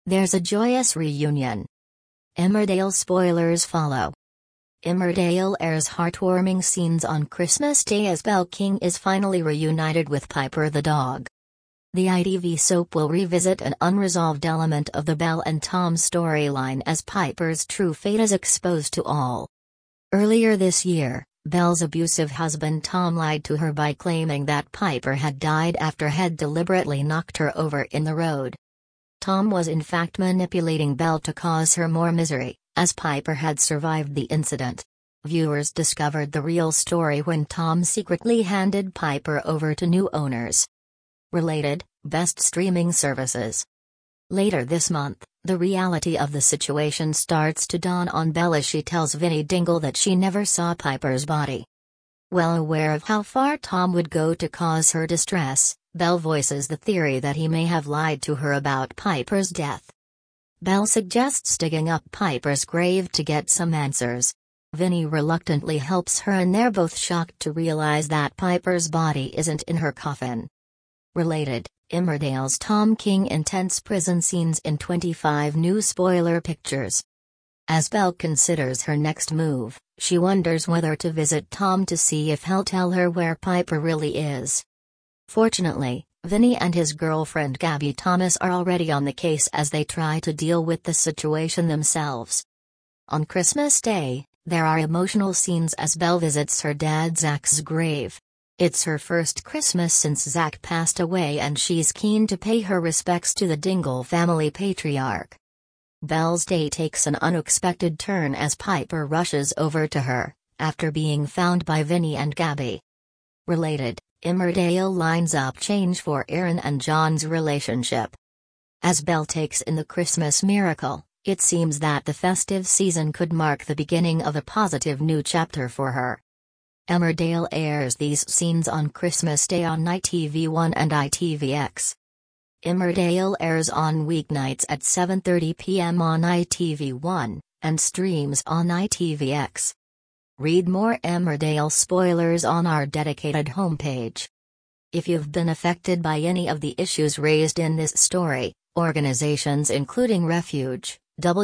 There's a joyous reunion. Emmerdale spoilers follow. Emmerdale airs heartwarming scenes on Christmas Day as Belle King is finally reunited with Piper the dog. The ITV soap will revisit an unresolved element of the Belle and Tom storyline as Piper's true fate is exposed to all. Earlier this year, Belle's abusive husband Tom lied to her by claiming that Piper had died after had deliberately knocked her over in the road. Tom was in fact manipulating Belle to cause her more misery, as Piper had survived the incident. Viewers discovered the real story when Tom secretly handed Piper over to new owners. Related, best streaming services. Later this month, the reality of the situation starts to dawn on Belle as she tells Vinnie Dingle that she never saw Piper's body. Well aware of how far Tom would go to cause her distress, Belle voices the theory that he may have lied to her about Piper's death. Belle suggests digging up Piper's grave to get some answers. Vinnie reluctantly helps her and they're both shocked to realize that Piper's body isn't in her coffin. Related, Emmerdale's Tom King intense prison scenes in 25 new spoiler pictures. As Belle considers her next move, she wonders whether to visit Tom to see if he'll tell her where Piper really is. Fortunately, Vinnie and his girlfriend Gabby Thomas are already on the case as they try to deal with the situation themselves. On Christmas Day, there are emotional scenes as Belle visits her dad Zach's grave. It's her first Christmas since Zach passed away and she's keen to pay her respects to the Dingle family patriarch. Belle's day takes an unexpected turn as Piper rushes over to her, after being found by Vinnie and Gabby. Related, Emmerdale lines up change for Erin and John's relationship. As Belle takes in the Christmas miracle, it seems that the festive season could mark the beginning of a positive new chapter for her. Emmerdale airs these scenes on Christmas Day on ITV1 and ITVX. Emmerdale airs on weeknights at 7:30 p.m. on ITV1, and streams on ITVX. Read more Emmerdale spoilers on our dedicated homepage. If you've been affected by any of the issues raised in this story, organizations including Refuge,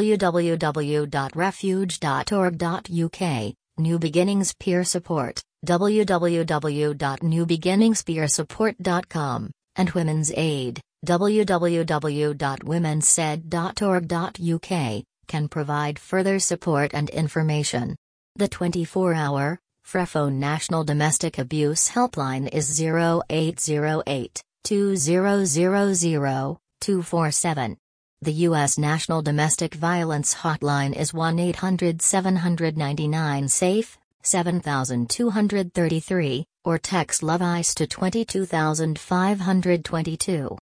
www.refuge.org.uk, New Beginnings Peer Support, www.newbeginningspeersupport.com, and Women's Aid, www.womensaid.org.uk, can provide further support and information. The 24-hour, Frephone National Domestic Abuse Helpline is 0808 2000 247. The U.S. National Domestic Violence Hotline is 1-800-799-SAFE, 7233, or text LOVEICE to 22522.